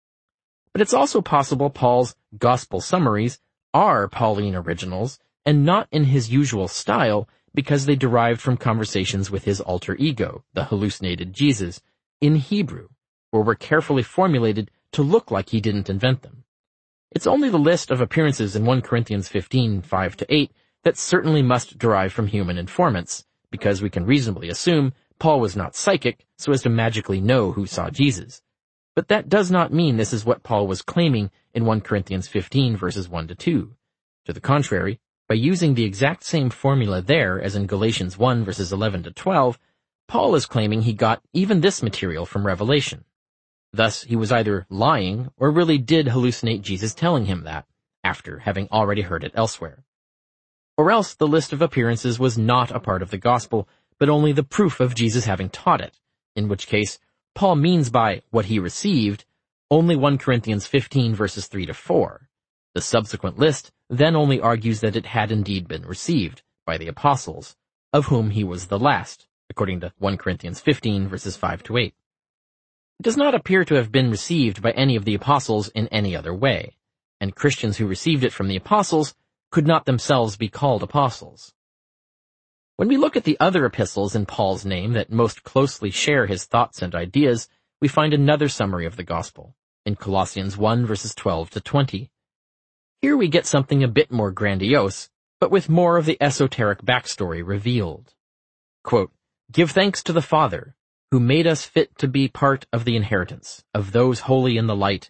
But it's also possible Paul's gospel summaries are Pauline originals, and not in his usual style, because they derived from conversations with his alter ego, the hallucinated Jesus, in Hebrew, or were carefully formulated to look like he didn't invent them. It's only the list of appearances in 1 Corinthians 15, 5-8 that certainly must derive from human informants, because we can reasonably assume Paul was not psychic so as to magically know who saw Jesus. But that does not mean this is what Paul was claiming in 1 Corinthians 15 verses 1-2. To the contrary, by using the exact same formula there as in Galatians 1 verses 11-12, Paul is claiming he got even this material from Revelation. Thus, he was either lying or really did hallucinate Jesus telling him that, after having already heard it elsewhere. Or else the list of appearances was not a part of the gospel, but only the proof of Jesus having taught it, in which case Paul means by what he received only 1 Corinthians 15 verses 3-4. The subsequent list then only argues that it had indeed been received by the apostles, of whom he was the last, according to 1 Corinthians 15 verses 5-8. It does not appear to have been received by any of the apostles in any other way, and Christians who received it from the apostles could not themselves be called apostles. When we look at the other epistles in Paul's name that most closely share his thoughts and ideas, we find another summary of the gospel, in Colossians 1 verses 12-20. Here we get something a bit more grandiose, but with more of the esoteric backstory revealed. Quote, "Give thanks to the Father, who made us fit to be part of the inheritance of those holy in the light.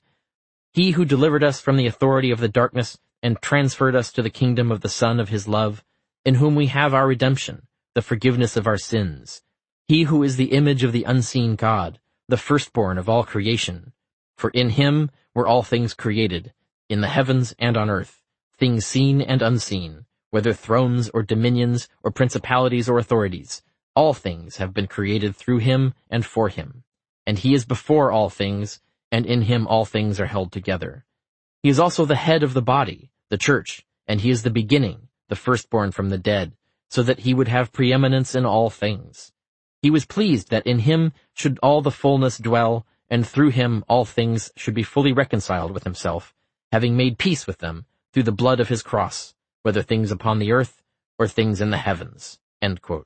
He who delivered us from the authority of the darkness and transferred us to the kingdom of the Son of his love, in whom we have our redemption, the forgiveness of our sins. He who is the image of the unseen God, the firstborn of all creation. For in him were all things created, in the heavens and on earth, things seen and unseen, whether thrones or dominions or principalities or authorities. All things have been created through him and for him. And he is before all things, and in him all things are held together. He is also the head of the body, the church, and he is the beginning, the firstborn from the dead, so that he would have preeminence in all things. He was pleased that in him should all the fullness dwell, and through him all things should be fully reconciled with himself, having made peace with them through the blood of his cross, whether things upon the earth or things in the heavens." End quote.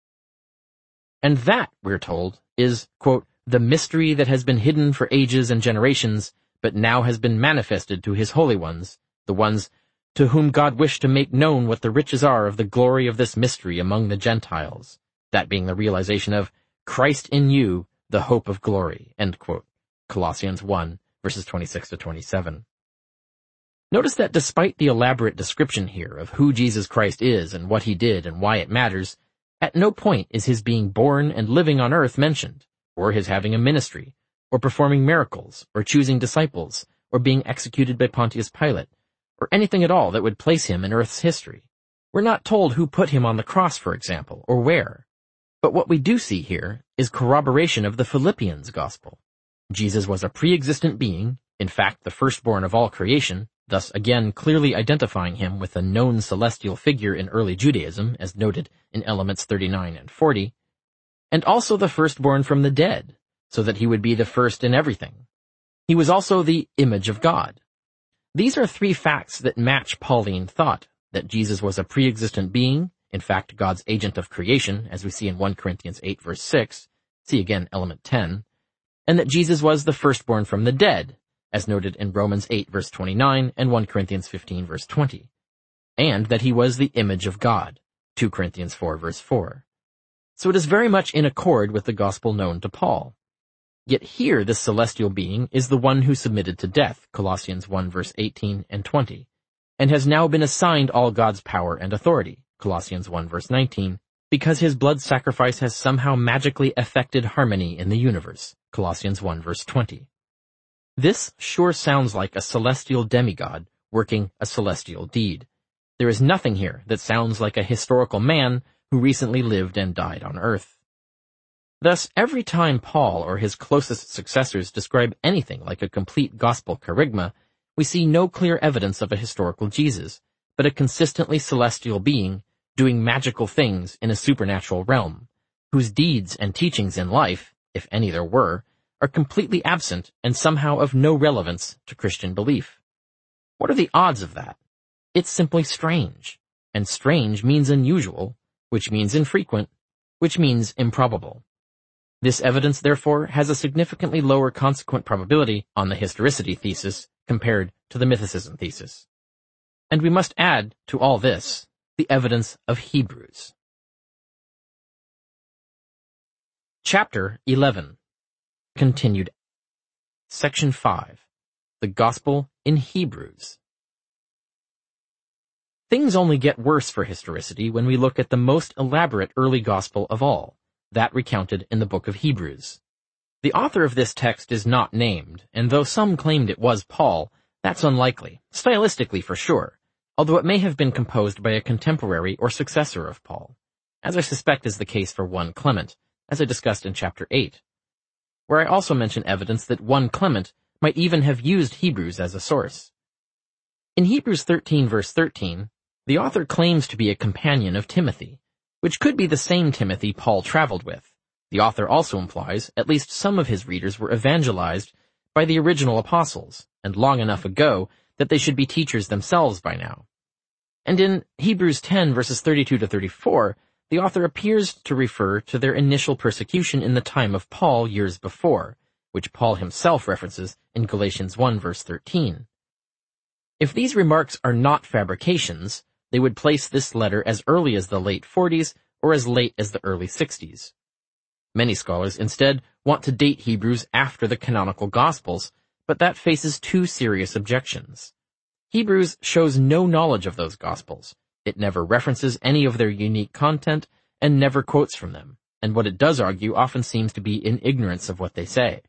And that, we're told, is, quote, "the mystery that has been hidden for ages and generations, but now has been manifested to his holy ones, the ones to whom God wished to make known what the riches are of the glory of this mystery among the Gentiles, that being the realization of Christ in you, the hope of glory." End quote. Colossians 1, verses 26-27. Notice that despite the elaborate description here of who Jesus Christ is and what he did and why it matters, at no point is his being born and living on earth mentioned, or his having a ministry, or performing miracles, or choosing disciples, or being executed by Pontius Pilate, or anything at all that would place him in earth's history. We're not told who put him on the cross, for example, or where. But what we do see here is corroboration of the Philippians gospel. Jesus was a pre-existent being, in fact the firstborn of all creation, thus again clearly identifying him with a known celestial figure in early Judaism, as noted in Elements 39 and 40, and also the firstborn from the dead, so that he would be the first in everything. He was also the image of God. These are three facts that match Pauline thought, that Jesus was a pre-existent being, in fact God's agent of creation, as we see in 1 Corinthians 8 verse 6, see again Element 10, and that Jesus was the firstborn from the dead, as noted in Romans 8 verse 29 and 1 Corinthians 15 verse 20, and that he was the image of God, 2 Corinthians 4 verse 4. So it is very much in accord with the gospel known to Paul. Yet here this celestial being is the one who submitted to death, Colossians 1 verse 18 and 20, and has now been assigned all God's power and authority, Colossians 1 verse 19, because his blood sacrifice has somehow magically effected harmony in the universe, Colossians 1 verse 20. This sure sounds like a celestial demigod working a celestial deed. There is nothing here that sounds like a historical man who recently lived and died on earth. Thus, every time Paul or his closest successors describe anything like a complete gospel kerygma, we see no clear evidence of a historical Jesus, but a consistently celestial being doing magical things in a supernatural realm, whose deeds and teachings in life, if any there were, are completely absent and somehow of no relevance to Christian belief. What are the odds of that? It's simply strange, and strange means unusual, which means infrequent, which means improbable. This evidence, therefore, has a significantly lower consequent probability on the historicity thesis compared to the mythicism thesis. And we must add to all this the evidence of Hebrews. Chapter 11. Continued. Section 5. The Gospel in Hebrews. Things only get worse for historicity when we look at the most elaborate early gospel of all, that recounted in the book of Hebrews. The author of this text is not named, and though some claimed it was Paul, that's unlikely, stylistically for sure, although it may have been composed by a contemporary or successor of Paul, as I suspect is the case for 1 Clement, as I discussed in chapter 8, where I also mention evidence that 1 Clement might even have used Hebrews as a source. In Hebrews 13 verse 13, the author claims to be a companion of Timothy, which could be the same Timothy Paul traveled with. The author also implies at least some of his readers were evangelized by the original apostles, and long enough ago that they should be teachers themselves by now. And in Hebrews 10 verses 32 to 34, the author appears to refer to their initial persecution in the time of Paul years before, which Paul himself references in Galatians 1 verse 13. If these remarks are not fabrications, they would place this letter as early as the late 40s or as late as the early 60s. Many scholars instead want to date Hebrews after the canonical Gospels, but that faces 2 serious objections. Hebrews shows no knowledge of those Gospels. It never references any of their unique content and never quotes from them, and what it does argue often seems to be in ignorance of what they say.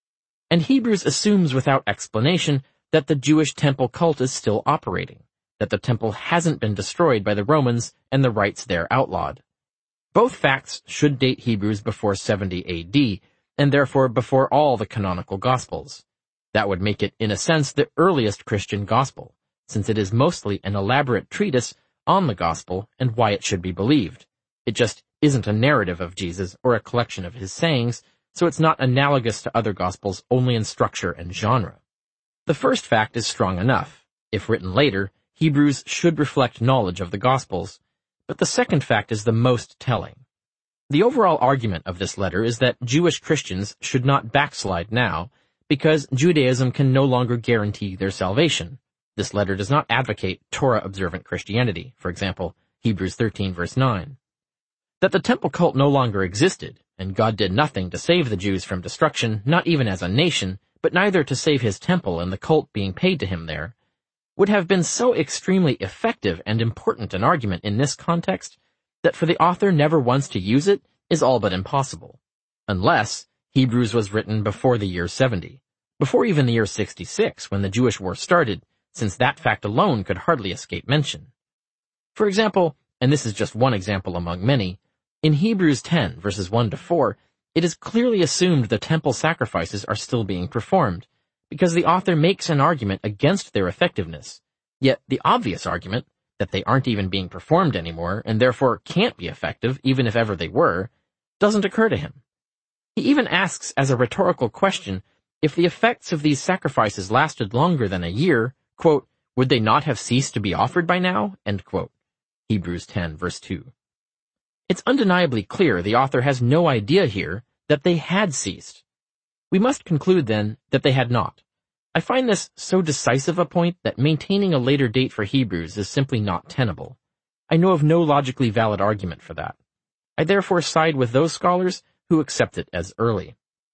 And Hebrews assumes without explanation that the Jewish temple cult is still operating, that the temple hasn't been destroyed by the Romans and the rites there outlawed. Both facts should date Hebrews before 70 AD, and therefore before all the canonical Gospels. That would make it, in a sense, the earliest Christian gospel, since it is mostly an elaborate treatise on the gospel and why it should be believed. It just isn't a narrative of Jesus or a collection of his sayings, so it's not analogous to other gospels only in structure and genre. The first fact is strong enough. If written later, Hebrews should reflect knowledge of the Gospels, but the second fact is the most telling. The overall argument of this letter is that Jewish Christians should not backslide now, because Judaism can no longer guarantee their salvation. This letter does not advocate Torah-observant Christianity, for example, Hebrews 13 verse 9. That the temple cult no longer existed, and God did nothing to save the Jews from destruction, not even as a nation, but neither to save his temple and the cult being paid to him there, would have been so extremely effective and important an argument in this context that for the author never once to use it is all but impossible. Unless Hebrews was written before the year 70, before even the year 66 when the Jewish war started, since that fact alone could hardly escape mention. For example, and this is just one example among many, in Hebrews 10 verses 1 to 4, it is clearly assumed the temple sacrifices are still being performed, because the author makes an argument against their effectiveness, yet the obvious argument, that they aren't even being performed anymore and therefore can't be effective even if ever they were, doesn't occur to him. He even asks as a rhetorical question if the effects of these sacrifices lasted longer than a year, quote, would they not have ceased to be offered by now? End quote. Hebrews 10 verse 2. It's undeniably clear the author has no idea here that they had ceased. We must conclude, then, that they had not. I find this so decisive a point that maintaining a later date for Hebrews is simply not tenable. I know of no logically valid argument for that. I therefore side with those scholars who accept it as early.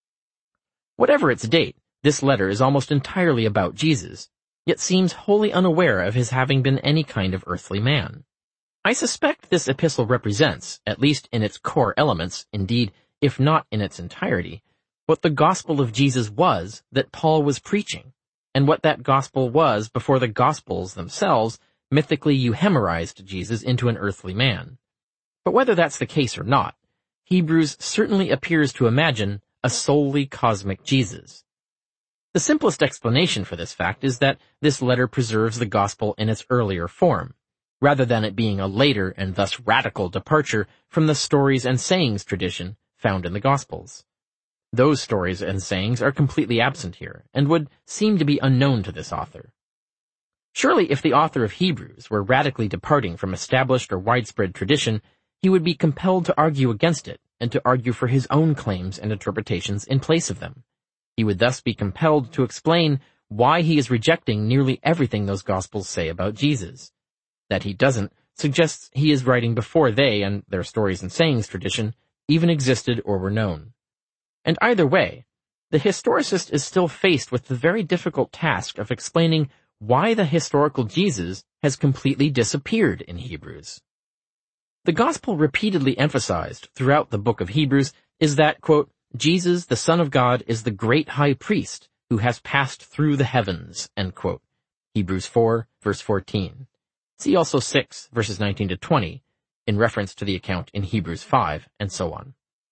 Whatever its date, this letter is almost entirely about Jesus, yet seems wholly unaware of his having been any kind of earthly man. I suspect this epistle represents, at least in its core elements, indeed, if not in its entirety, what the gospel of Jesus was that Paul was preaching, and what that gospel was before the gospels themselves mythically euhemerized Jesus into an earthly man. But whether that's the case or not, Hebrews certainly appears to imagine a solely cosmic Jesus. The simplest explanation for this fact is that this letter preserves the gospel in its earlier form, rather than it being a later and thus radical departure from the stories and sayings tradition found in the Gospels. Those stories and sayings are completely absent here, and would seem to be unknown to this author. Surely if the author of Hebrews were radically departing from established or widespread tradition, he would be compelled to argue against it, and to argue for his own claims and interpretations in place of them. He would thus be compelled to explain why he is rejecting nearly everything those Gospels say about Jesus. That he doesn't suggests he is writing before they and their stories and sayings tradition even existed or were known. And either way, the historicist is still faced with the very difficult task of explaining why the historical Jesus has completely disappeared in Hebrews. The gospel repeatedly emphasized throughout the book of Hebrews is that, quote, Jesus, the Son of God, is the great high priest who has passed through the heavens, end quote. Hebrews 4, verse 14. See also 6, verses 19 to 20, in reference to the account in Hebrews 5, and so on.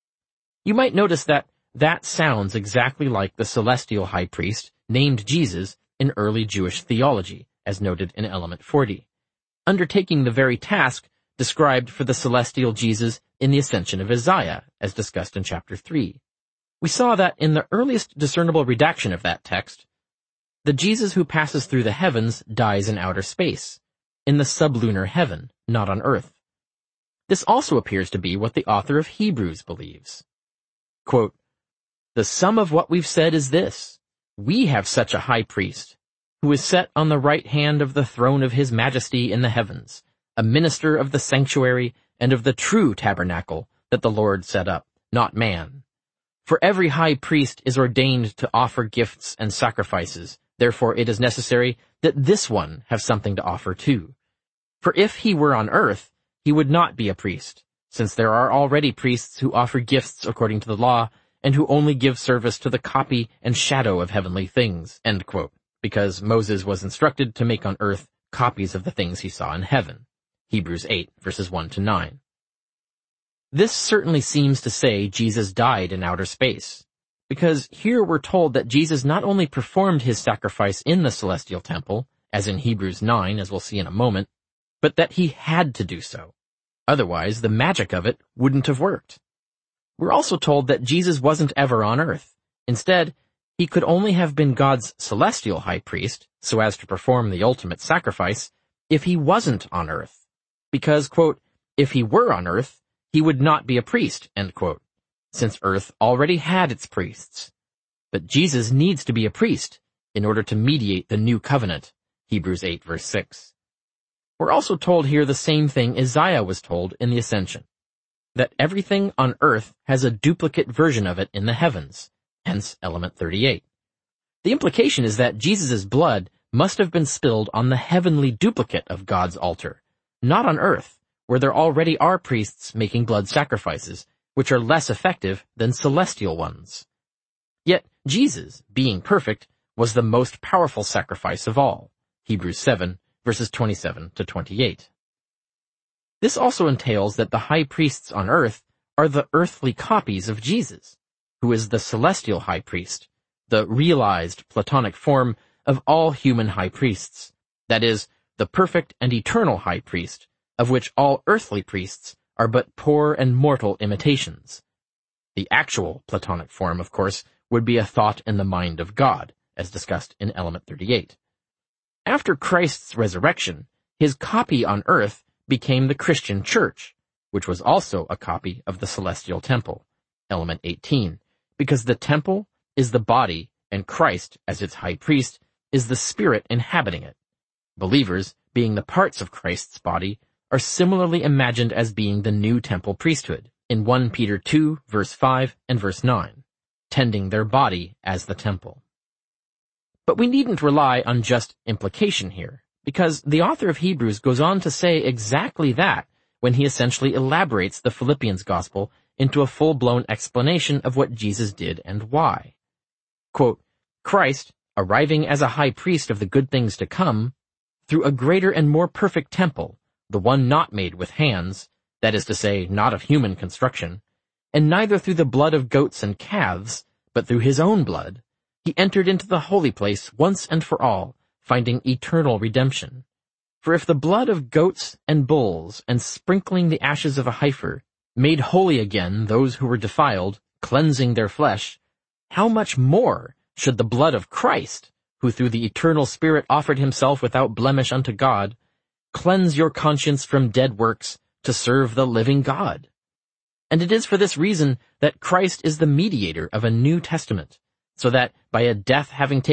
You might notice that sounds exactly like the celestial high priest named Jesus in early Jewish theology, as noted in element 40, undertaking the very task described for the celestial Jesus in the ascension of Isaiah, as discussed in chapter 3. We saw that in the earliest discernible redaction of that text, the Jesus who passes through the heavens dies in outer space, in the sublunar heaven, not on earth. This also appears to be what the author of Hebrews believes. Quote, the sum of what we've said is this: we have such a high priest, who is set on the right hand of the throne of his majesty in the heavens, a minister of the sanctuary and of the true tabernacle that the Lord set up, not man. For every high priest is ordained to offer gifts and sacrifices, therefore it is necessary that this one have something to offer too. For if he were on earth, he would not be a priest, since there are already priests who offer gifts according to the law, and who only give service to the copy and shadow of heavenly things, end quote, because Moses was instructed to make on earth copies of the things he saw in heaven. Hebrews 8, verses 1 to 9. This certainly seems to say Jesus died in outer space, because here we're told that Jesus not only performed his sacrifice in the celestial temple, as in Hebrews 9, as we'll see in a moment, but that he had to do so. Otherwise, the magic of it wouldn't have worked. We're also told that Jesus wasn't ever on earth. Instead, he could only have been God's celestial high priest, so as to perform the ultimate sacrifice, if he wasn't on earth. Because, quote, if he were on earth, he would not be a priest, end quote, since earth already had its priests. But Jesus needs to be a priest in order to mediate the new covenant, Hebrews 8, verse 6. We're also told here the same thing Isaiah was told in the Ascension, that everything on earth has a duplicate version of it in the heavens, hence element 38. The implication is that Jesus' blood must have been spilled on the heavenly duplicate of God's altar, not on earth, where there already are priests making blood sacrifices, which are less effective than celestial ones. Yet Jesus, being perfect, was the most powerful sacrifice of all, Hebrews 7, verses 27 to 28. This also entails that the high priests on earth are the earthly copies of Jesus, who is the celestial high priest, the realized Platonic form of all human high priests, that is, the perfect and eternal high priest, of which all earthly priests are but poor and mortal imitations. The actual Platonic form, of course, would be a thought in the mind of God, as discussed in element 38. After Christ's resurrection, his copy on earth became the Christian church, which was also a copy of the celestial temple, element 18, because the temple is the body and Christ, as its high priest, is the spirit inhabiting it. Believers, being the parts of Christ's body, are similarly imagined as being the new temple priesthood, in 1 Peter 2, verse 5 and verse 9, tending their body as the temple. But we needn't rely on just implication here, because the author of Hebrews goes on to say exactly that when he essentially elaborates the Philippians gospel into a full-blown explanation of what Jesus did and why. Quote, Christ, arriving as a high priest of the good things to come, through a greater and more perfect temple, the one not made with hands, that is to say, not of human construction, and neither through the blood of goats and calves, but through his own blood, he entered into the holy place once and for all, finding eternal redemption. For if the blood of goats and bulls and sprinkling the ashes of a heifer made holy again those who were defiled, cleansing their flesh, how much more should the blood of Christ, who through the eternal Spirit offered himself without blemish unto God, cleanse your conscience from dead works to serve the living God? And it is for this reason that Christ is the mediator of a new testament, so that by a death having taken